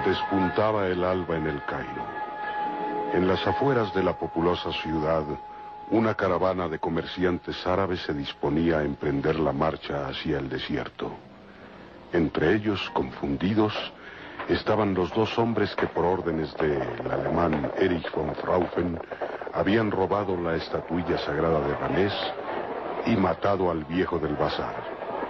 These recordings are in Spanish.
Despuntaba el alba en el Cairo. En las afueras de la populosa ciudad, una caravana de comerciantes árabes se disponía a emprender la marcha hacia el desierto. Entre ellos, confundidos, estaban los dos hombres que por órdenes del alemán Erich von Fraufen habían robado la estatuilla sagrada de Ramés y matado al viejo del bazar.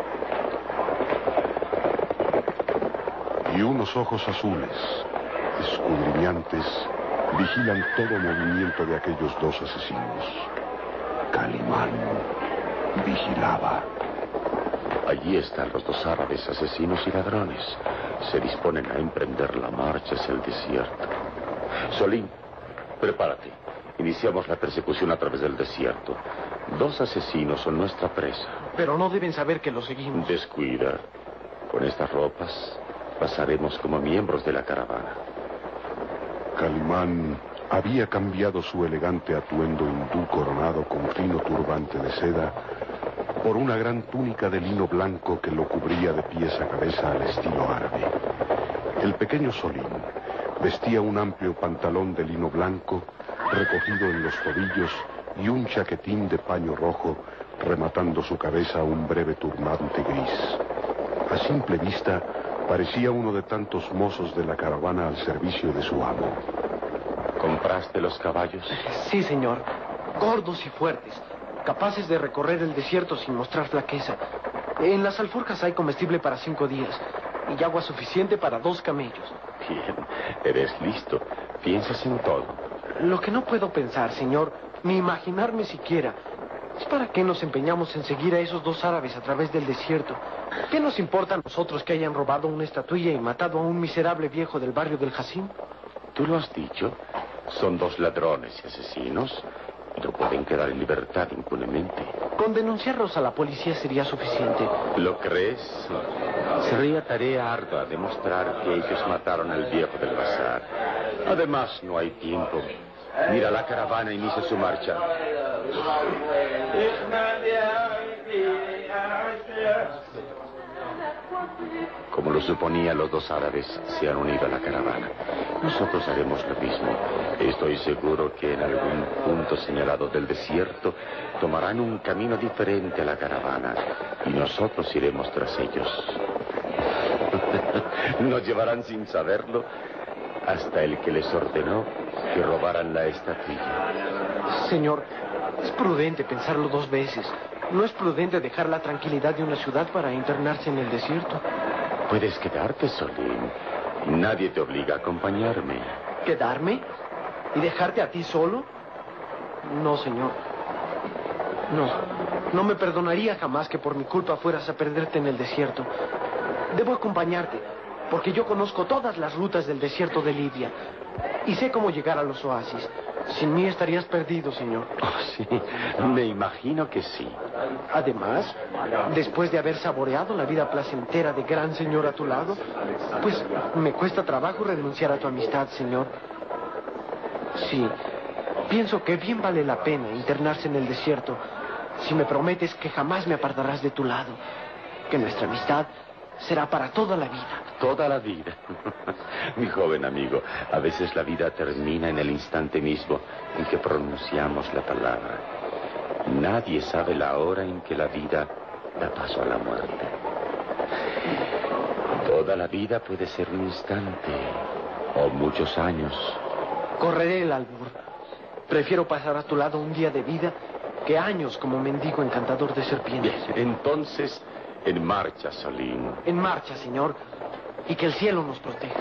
Y unos ojos azules, escudriñantes, vigilan todo movimiento de aquellos dos asesinos. Calimán vigilaba. Allí están los dos árabes, asesinos y ladrones. Se disponen a emprender la marcha hacia el desierto. Solín, prepárate. Iniciamos la persecución a través del desierto. Dos asesinos son nuestra presa. Pero no deben saber que los seguimos. Descuida. Con estas ropas pasaremos como miembros de la caravana. Calimán había cambiado su elegante atuendo hindú coronado con fino turbante de seda por una gran túnica de lino blanco que lo cubría de pies a cabeza al estilo árabe. El pequeño Solín vestía un amplio pantalón de lino blanco recogido en los tobillos y un chaquetín de paño rojo rematando su cabeza un breve turbante gris. A simple vista parecía uno de tantos mozos de la caravana al servicio de su amo. ¿Compraste los caballos? Sí, señor. Gordos y fuertes, capaces de recorrer el desierto sin mostrar flaqueza. En las alforjas hay comestible para 5 días y agua suficiente para 2 camellos. Bien, eres listo. Piensas en todo. Lo que no puedo pensar, señor, ni imaginarme siquiera, es para qué nos empeñamos en seguir a esos dos árabes a través del desierto. ¿Qué nos importa a nosotros que hayan robado una estatuilla y matado a un miserable viejo del barrio del Jacín? Tú lo has dicho. Son dos ladrones y asesinos y no pueden quedar en libertad impunemente. Con denunciarlos a la policía sería suficiente. ¿Lo crees? Sería tarea ardua demostrar que ellos mataron al viejo del bazar. Además, no hay tiempo. Mira, la caravana inicia su marcha. Como lo suponía, los dos árabes se han unido a la caravana. Nosotros haremos lo mismo. Estoy seguro que en algún punto señalado del desierto tomarán un camino diferente a la caravana y nosotros iremos tras ellos. Nos llevarán sin saberlo hasta el que les ordenó que robaran la estatuilla. Señor, es prudente pensarlo 2 veces. No es prudente dejar la tranquilidad de una ciudad para internarse en el desierto. Puedes quedarte, Solín. Nadie te obliga a acompañarme. ¿Quedarme? ¿Y dejarte a ti solo? No, señor. No me perdonaría jamás que por mi culpa fueras a perderte en el desierto. Debo acompañarte, porque yo conozco todas las rutas del desierto de Libia y sé cómo llegar a los oasis. Sin mí estarías perdido, señor. Oh, sí, me imagino que sí. Además, después de haber saboreado la vida placentera de gran señor a tu lado, pues me cuesta trabajo renunciar a tu amistad, señor. Sí, pienso que bien vale la pena internarse en el desierto si me prometes que jamás me apartarás de tu lado, que nuestra amistad será para toda la vida. Toda la vida. Mi joven amigo, a veces la vida termina en el instante mismo en que pronunciamos la palabra. Nadie sabe la hora en que la vida da paso a la muerte. Toda la vida puede ser un instante o muchos años. Correré el albur. Prefiero pasar a tu lado un día de vida que años como mendigo encantador de serpientes. Bien, entonces, en marcha, Solín. En marcha, señor, y que el cielo nos proteja.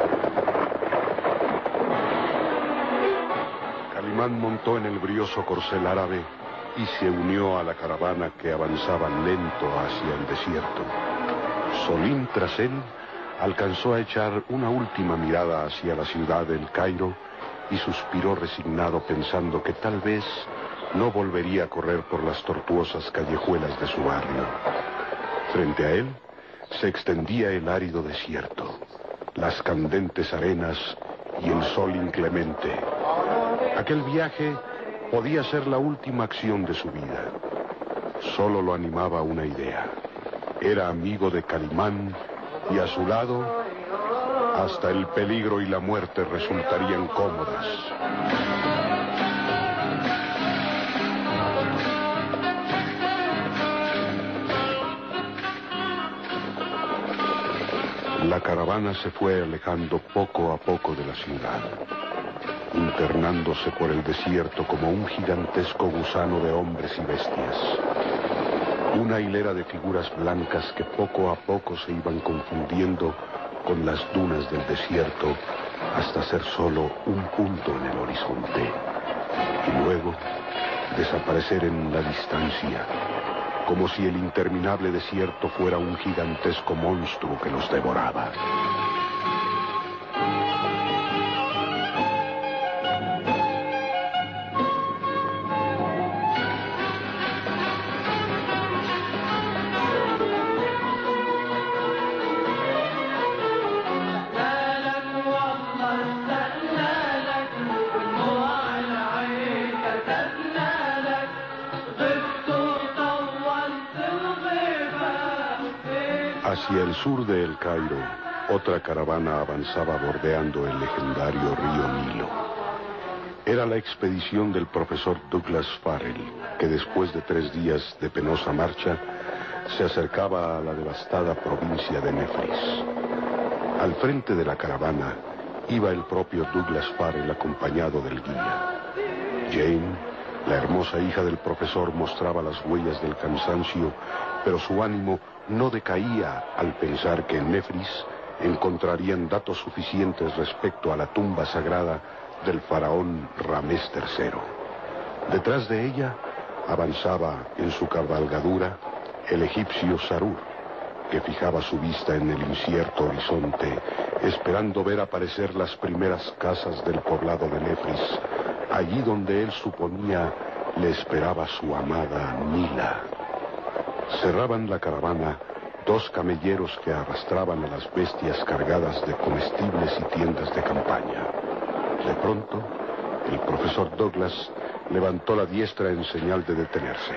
Calimán montó en el brioso corcel árabe y se unió a la caravana que avanzaba lento hacia el desierto. Solín, tras él, alcanzó a echar una última mirada hacia la ciudad del Cairo y suspiró resignado pensando que tal vez no volvería a correr por las tortuosas callejuelas de su barrio. Frente a él se extendía el árido desierto, las candentes arenas y el sol inclemente. Aquel viaje podía ser la última acción de su vida. Solo lo animaba una idea. Era amigo de Calimán y a su lado Hasta el peligro y la muerte resultarían cómodas. La caravana se fue alejando poco a poco de la ciudad, internándose por el desierto como un gigantesco gusano de hombres y bestias. Una hilera de figuras blancas que poco a poco se iban confundiendo con las dunas del desierto hasta ser solo un punto en el horizonte y luego desaparecer en la distancia, como si el interminable desierto fuera un gigantesco monstruo que los devoraba. Hacia el sur de El Cairo, otra caravana avanzaba bordeando el legendario río Nilo. Era la expedición del profesor Douglas Farrell, que después de 3 días de penosa marcha, se acercaba a la devastada provincia de Nefris. Al frente de la caravana iba el propio Douglas Farrell acompañado del guía. Jane, la hermosa hija del profesor, mostraba las huellas del cansancio, pero su ánimo no decaía al pensar que en Nefris encontrarían datos suficientes respecto a la tumba sagrada del faraón Ramés III. Detrás de ella avanzaba en su cabalgadura el egipcio Sarur, que fijaba su vista en el incierto horizonte, esperando ver aparecer las primeras casas del poblado de Nefris, allí donde él suponía le esperaba su amada Mila. Cerraban la caravana 2 camelleros que arrastraban a las bestias cargadas de comestibles y tiendas de campaña. De pronto, el profesor Douglas levantó la diestra en señal de detenerse.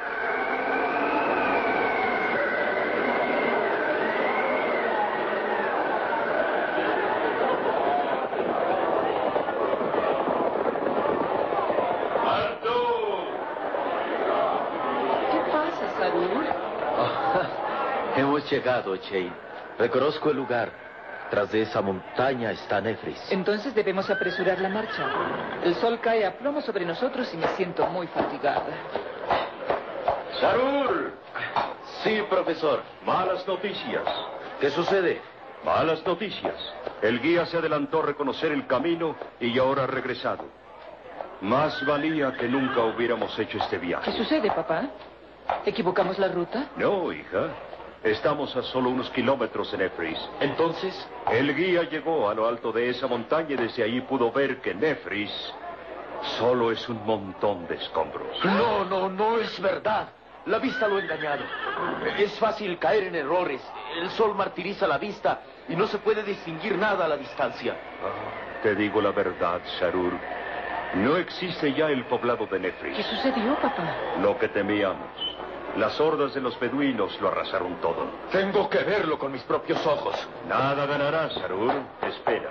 Hemos llegado, Jane. Reconozco el lugar. Tras de esa montaña está Nefris. Entonces debemos apresurar la marcha. El sol cae a plomo sobre nosotros y me siento muy fatigada. ¡Sarur! Sí, profesor. Malas noticias. ¿Qué sucede? Malas noticias. El guía se adelantó a reconocer el camino y ahora ha regresado. Más valía que nunca hubiéramos hecho este viaje. ¿Qué sucede, papá? ¿Equivocamos la ruta? No, hija. Estamos a solo unos kilómetros de Nefris. Entonces, el guía llegó a lo alto de esa montaña y desde ahí pudo ver que Nefris solo es un montón de escombros. No es verdad. La vista lo ha engañado. Es fácil caer en errores. El sol martiriza la vista y no se puede distinguir nada a la distancia. Te digo la verdad, Sarur. No existe ya el poblado de Nefris. ¿Qué sucedió, papá? Lo que temíamos. Las hordas de los beduinos lo arrasaron todo. Tengo que verlo con mis propios ojos. Nada ganarás, Sarur. Espera.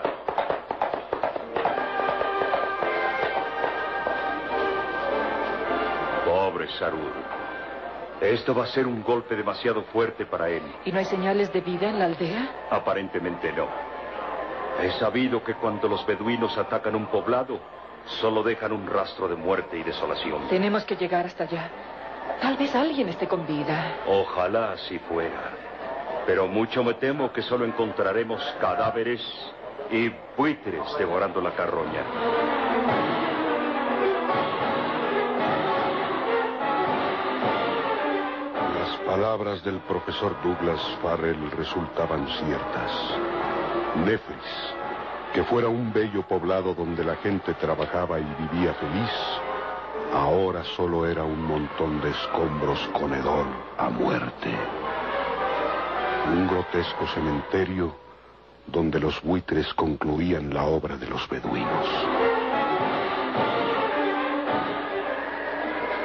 Pobre Sarur. Esto va a ser un golpe demasiado fuerte para él. ¿Y no hay señales de vida en la aldea? Aparentemente no. He sabido que cuando los beduinos atacan un poblado, solo dejan un rastro de muerte y desolación. Tenemos que llegar hasta allá. Tal vez alguien esté con vida. Ojalá así fuera. Pero mucho me temo que solo encontraremos cadáveres y buitres devorando la carroña. Las palabras del profesor Douglas Farrell resultaban ciertas. Nefris, que fuera un bello poblado donde la gente trabajaba y vivía feliz, ahora solo era un montón de escombros con hedor a muerte. Un grotesco cementerio donde los buitres concluían la obra de los beduinos.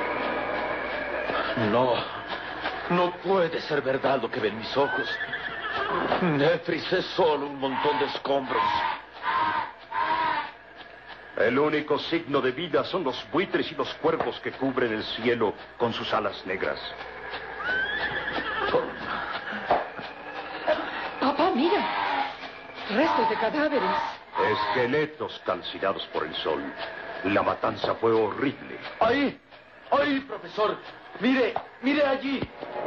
No puede ser verdad lo que ven mis ojos. Nefris es solo un montón de escombros. El único signo de vida son los buitres y los cuervos que cubren el cielo con sus alas negras. Papá, mira. Restos de cadáveres. Esqueletos calcinados por el sol. La matanza fue horrible. ¡Ahí! ¡Ahí, profesor! ¡Mire! ¡Mire allí!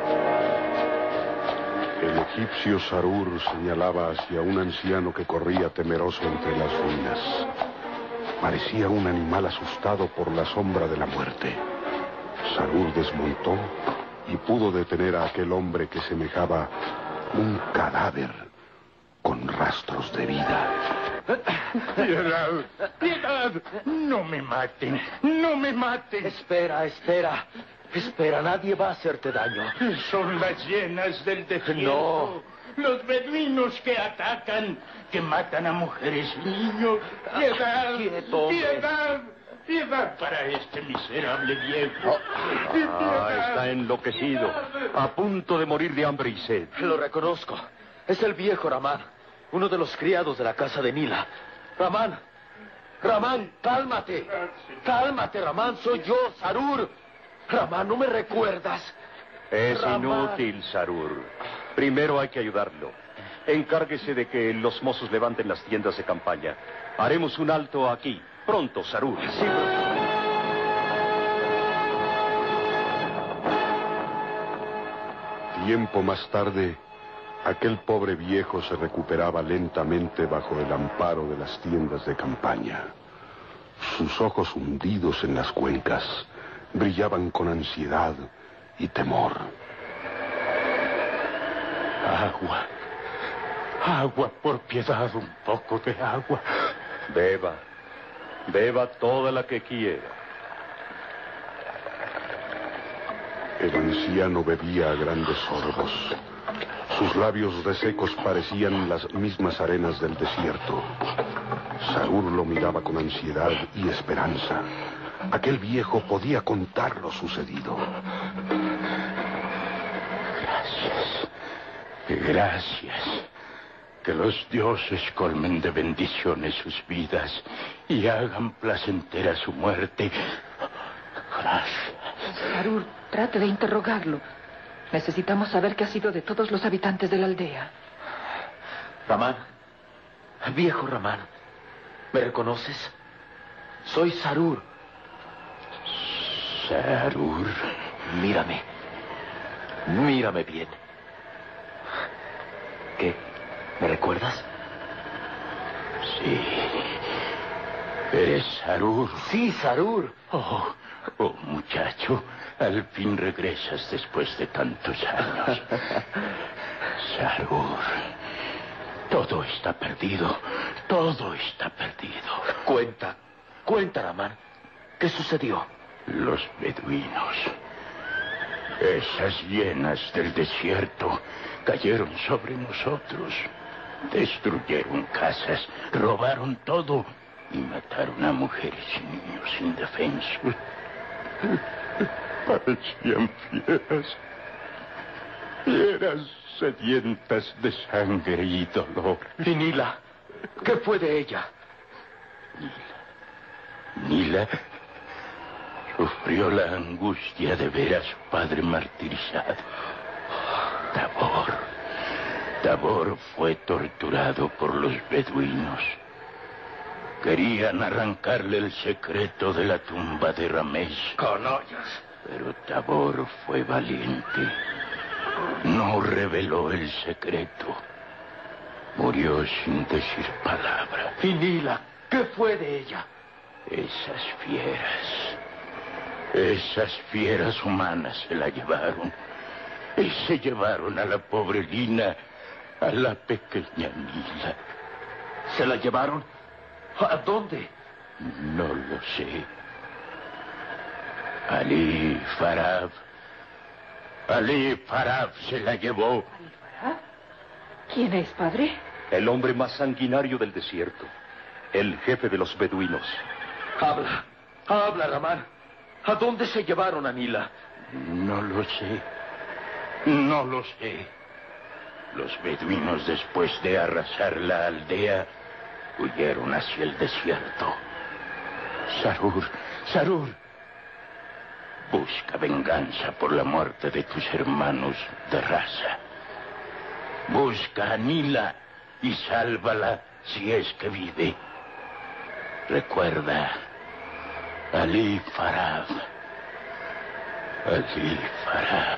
El egipcio Sarur señalaba hacia un anciano que corría temeroso entre las ruinas. Parecía un animal asustado por la sombra de la muerte. Sarur desmontó y pudo detener a aquel hombre que semejaba un cadáver con rastros de vida. ¡Piedad! ¡Piedad! ¡No me maten! ¡No me maten! Espera, espera. Espera, nadie va a hacerte daño. Son las hienas del desierto. No. Los beduinos que atacan, que matan a mujeres y niños. ¡Piedad! Quieto, hombre. ¡Piedad! ¡Piedad para este miserable viejo! Está enloquecido. A punto de morir de hambre y sed. Lo reconozco. Es el viejo Ramán, uno de los criados de la casa de Nila. Ramán, Ramán, cálmate. Cálmate, Ramán, soy yo, Sarur. Ramán, ¿no me recuerdas? Es Ramán. inútil, Sarur. Primero hay que ayudarlo. Encárguese de que los mozos levanten las tiendas de campaña. Haremos un alto aquí. Pronto, Sarur. Sí, Tiempo más tarde, aquel pobre viejo se recuperaba lentamente bajo el amparo de las tiendas de campaña. Sus ojos hundidos en las cuencas brillaban con ansiedad y temor. Agua. Agua, por piedad, un poco de agua. Beba. Beba toda la que quiera. El anciano bebía a grandes sorbos. Sus labios resecos parecían las mismas arenas del desierto. Sarur lo miraba con ansiedad y esperanza. Aquel viejo podía contar lo sucedido. Gracias. Gracias. Que los dioses colmen de bendiciones sus vidas y hagan placentera su muerte. Gracias. Sarur, trate de interrogarlo. Necesitamos saber qué ha sido de todos los habitantes de la aldea. Ramán, viejo Ramán, ¿me reconoces? Soy Sarur. Sarur. Mírame. Mírame bien. ¿Qué? ¿Me recuerdas? Sí. ¿Eres Sarur? Sí, Sarur. Oh, muchacho, al fin regresas después de tantos años. Sarur, todo está perdido. Todo está perdido. Cuenta, Ramán. ¿Qué sucedió? Los beduinos, esas hienas del desierto, cayeron sobre nosotros. Destruyeron casas, robaron todo y mataron a mujeres y niños indefensos. Parecían fieras sedientas de sangre y dolor. ¿Y Nila? ¿Qué fue de ella? Nila sufrió la angustia de ver a su padre martirizado. Tabor fue torturado por los beduinos. Querían arrancarle el secreto de la tumba de Ramés. Canallas. Pero Tabor fue valiente. No reveló el secreto. Murió sin decir palabra. ¿Y Nila? ¿Qué fue de ella? Esas fieras humanas se la llevaron. Y se llevaron a la pobre Lina, a la pequeña Nila. ¿Se la llevaron? ¿A dónde? No lo sé. Ali Farab se la llevó. ¿Ali Farab? ¿Quién es, padre? El hombre más sanguinario del desierto. El jefe de los beduinos. Habla, Ramán. ¿A dónde se llevaron a Nila? No lo sé. Los beduinos, después de arrasar la aldea, huyeron hacia el desierto. Sarur, busca venganza por la muerte de tus hermanos de raza. Busca a Nila y sálvala si es que vive. Recuerda, Ali Farab. Ali Farab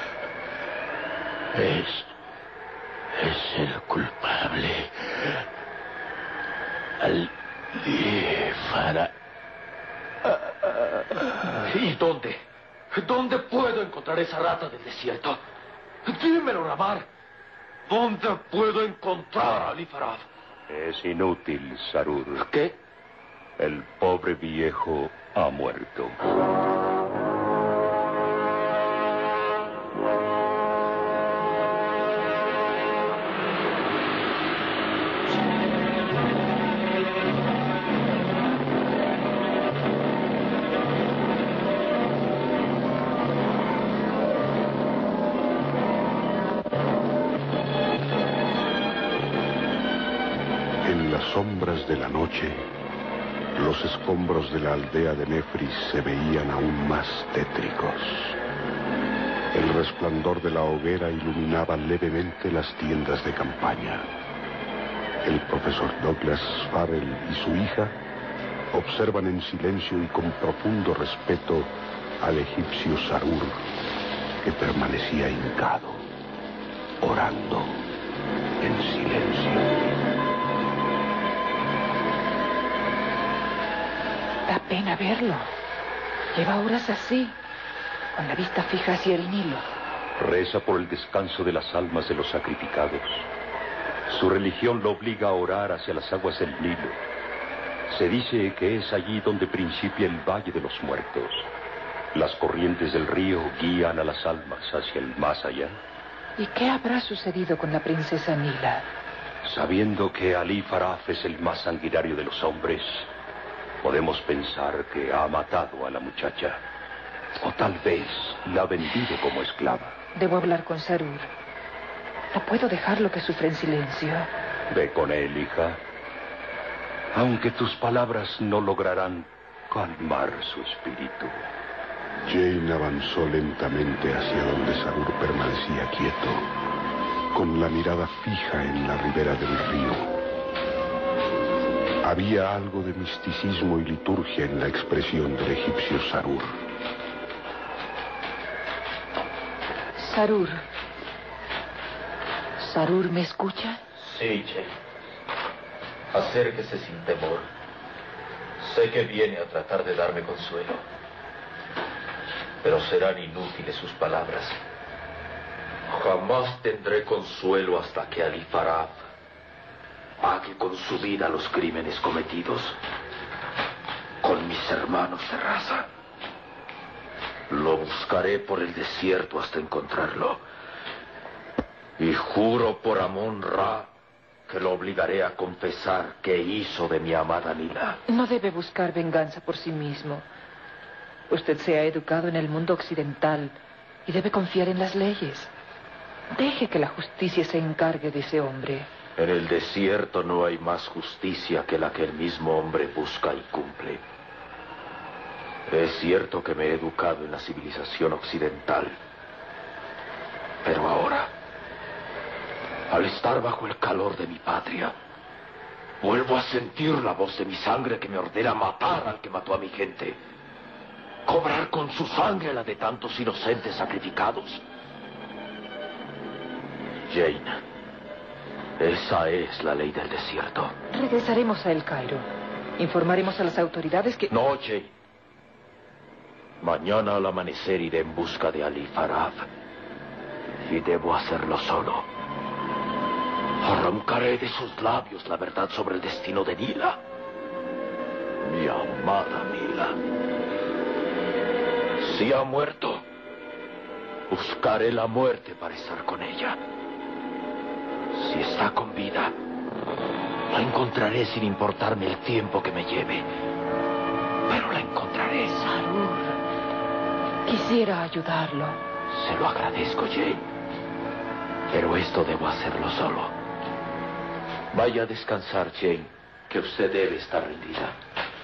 es el culpable. Ali Farab. ¿Y dónde? ¿Dónde puedo encontrar esa rata del desierto? Dímelo, Ramar. ¿Dónde puedo encontrar a Ali Farab? Es inútil, Sarur. ¿Qué? El pobre viejo ha muerto. Sombras de la noche, los escombros de la aldea de Nefris se veían aún más tétricos. El resplandor de la hoguera iluminaba levemente las tiendas de campaña. El profesor Douglas Farrell y su hija observan en silencio y con profundo respeto al egipcio Sarur, que permanecía hincado, orando en silencio. Da pena verlo. Lleva horas así, con la vista fija hacia el Nilo. Reza por el descanso de las almas de los sacrificados. Su religión lo obliga a orar hacia las aguas del Nilo. Se dice que es allí donde principia el Valle de los Muertos. Las corrientes del río guían a las almas hacia el más allá. ¿Y qué habrá sucedido con la princesa Nila? Sabiendo que Ali Farab es el más sanguinario de los hombres, podemos pensar que ha matado a la muchacha. O tal vez la ha vendido como esclava. Debo hablar con Sarur. No puedo dejarlo que sufra en silencio. Ve con él, hija. Aunque tus palabras no lograrán calmar su espíritu. Jane avanzó lentamente hacia donde Sarur permanecía quieto, con la mirada fija en la ribera del río. Había algo de misticismo y liturgia en la expresión del egipcio Sarur. Sarur. ¿Sarur me escucha? Sí, Jane. Acérquese sin temor. Sé que viene a tratar de darme consuelo. Pero serán inútiles sus palabras. Jamás tendré consuelo hasta que Ali Farab pague con su vida los crímenes cometidos con mis hermanos de raza. Lo buscaré por el desierto hasta encontrarlo. Y juro por Amon-Ra que lo obligaré a confesar qué hizo de mi amada Nila. No debe buscar venganza por sí mismo. Usted se ha educado en el mundo occidental y debe confiar en las leyes. Deje que la justicia se encargue de ese hombre. En el desierto no hay más justicia que la que el mismo hombre busca y cumple. Es cierto que me he educado en la civilización occidental. Pero ahora, al estar bajo el calor de mi patria, vuelvo a sentir la voz de mi sangre que me ordena matar al que mató a mi gente. Cobrar con su sangre la de tantos inocentes sacrificados. Jane, esa es la ley del desierto. Regresaremos a El Cairo. Informaremos a las autoridades que... No, Jane. Mañana al amanecer iré en busca de Ali Farab. Y debo hacerlo solo. Arrancaré de sus labios la verdad sobre el destino de Nila. Mi amada Nila. Si ha muerto, buscaré la muerte para estar con ella. Si está con vida, la encontraré sin importarme el tiempo que me lleve. Pero la encontraré. Sarur, quisiera ayudarlo. Se lo agradezco, Jane. Pero esto debo hacerlo solo. Vaya a descansar, Jane, que usted debe estar rendida.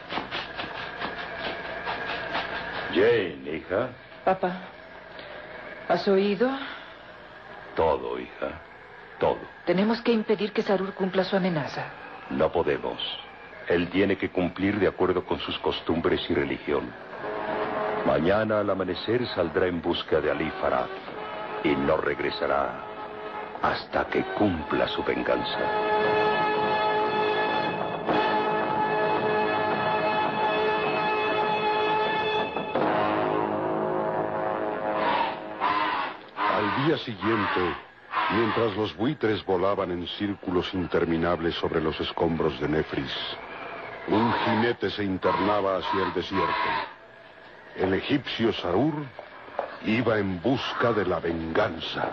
Jane, hija. Papá, ¿has oído? Todo, hija. Todo. Tenemos que impedir que Sarur cumpla su amenaza. No podemos. Él tiene que cumplir de acuerdo con sus costumbres y religión. Mañana al amanecer saldrá en busca de Ali Farad y no regresará hasta que cumpla su venganza. Al día siguiente, mientras los buitres volaban en círculos interminables sobre los escombros de Nefris, un jinete se internaba hacia el desierto. El egipcio Sarur iba en busca de la venganza.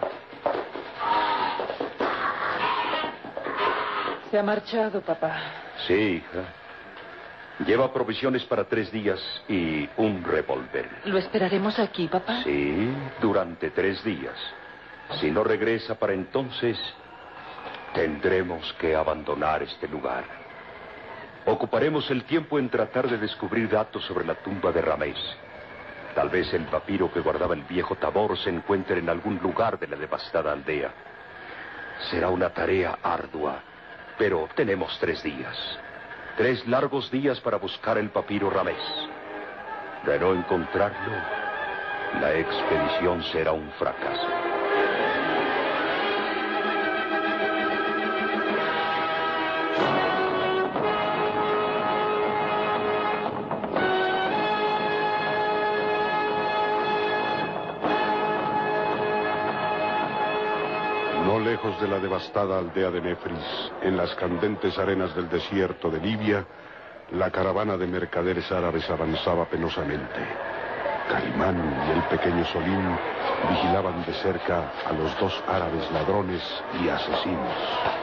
Se ha marchado, papá. Sí, hija. Lleva provisiones para 3 días y un revólver. ¿Lo esperaremos aquí, papá? Sí, durante 3 días. Si no regresa para entonces, tendremos que abandonar este lugar. Ocuparemos el tiempo en tratar de descubrir datos sobre la tumba de Ramés. Tal vez el papiro que guardaba el viejo Tabor se encuentre en algún lugar de la devastada aldea. Será una tarea ardua, pero tenemos 3 días. 3 largos días para buscar el papiro Ramés. De no encontrarlo, la expedición será un fracaso. No lejos de la devastada aldea de Nefris, en las candentes arenas del desierto de Libia, la caravana de mercaderes árabes avanzaba penosamente. Calimán y el pequeño Solim vigilaban de cerca a los 2 árabes ladrones y asesinos.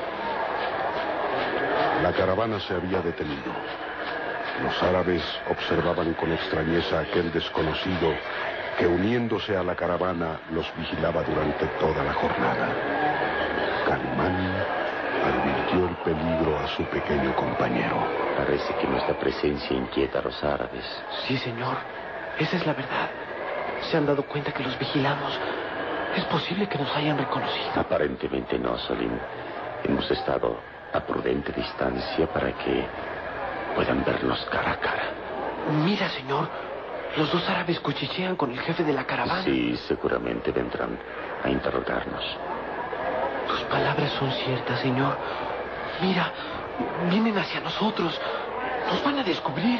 La caravana se había detenido. Los árabes observaban con extrañeza a aquel desconocido que, uniéndose a la caravana, los vigilaba durante toda la jornada. Calimán advirtió el peligro a su pequeño compañero. Parece que nuestra presencia inquieta a los árabes. Sí, señor. Esa es la verdad. Se han dado cuenta que los vigilamos. Es posible que nos hayan reconocido. Aparentemente no, Solim. Hemos estado a prudente distancia para que puedan vernos cara a cara. Mira, señor. Los 2 árabes cuchichean con el jefe de la caravana. Sí, seguramente vendrán a interrogarnos. Tus palabras son ciertas, señor. Mira, vienen hacia nosotros. Nos van a descubrir.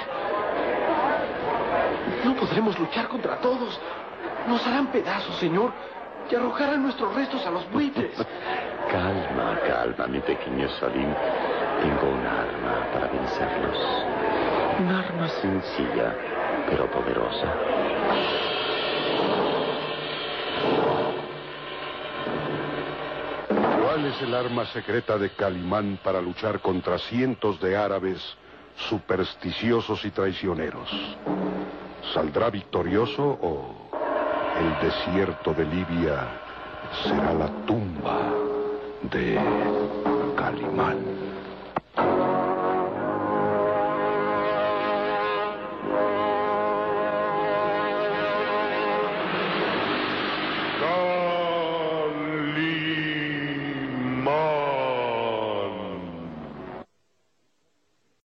No podremos luchar contra todos. Nos harán pedazos, señor, y arrojarán nuestros restos a los buitres. Calma, calma, mi pequeño Solim. Tengo un arma para vencerlos. Un arma sencilla, pero poderosa. ¿Cuál es el arma secreta de Calimán para luchar contra cientos de árabes supersticiosos y traicioneros? ¿Saldrá victorioso o el desierto de Libia será la tumba de Calimán?